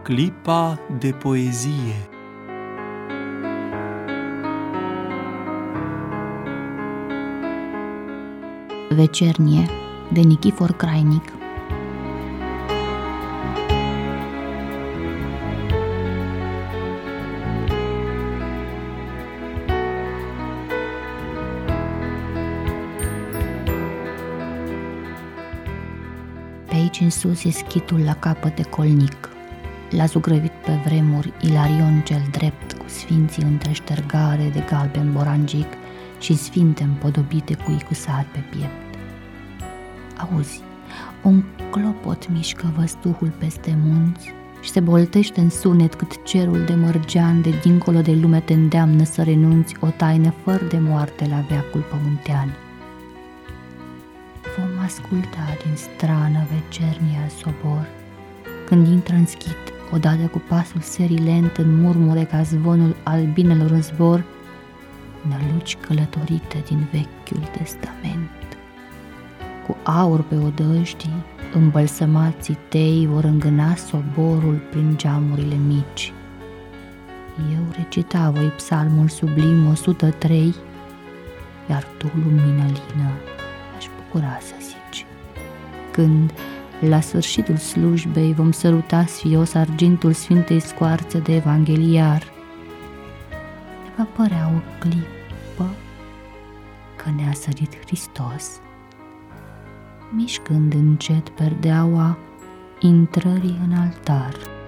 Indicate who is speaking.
Speaker 1: Clipa de poezie.
Speaker 2: Vecernie, de Nichifor Crainic. Pe aici în sus e schitul la capăt de colnic. L-a zugrăvit pe vremuri Ilarion cel drept, cu sfinții între ștergare de galben borangic și sfinte împodobite cu icusat pe piept. Auzi, un clopot mișcă văzduhul peste munți și se boltește în sunet cât cerul de mărgean de dincolo de lume te îndeamnă să renunți o taină fără de moarte la veacul pământean. Vom asculta din strană vecernia sobor, când intră în schit, odată cu pasul serii lent în murmure ca zvonul albinelor în zbor, năluci călătorite din Vechiul Testament. Cu aur pe odăștii, îmbălsămații tei vor îngâna soborul prin geamurile mici. Eu recita voi psalmul sublim 103, iar tu, lumină lină, aș bucura să zici. Când, la sfârșitul slujbei, vom săruta sfios argintul sfintei scoarțe de evangheliar, ne va părea o clipă că ne-a sărit Hristos, mișcând încet perdeaua intrării în altar.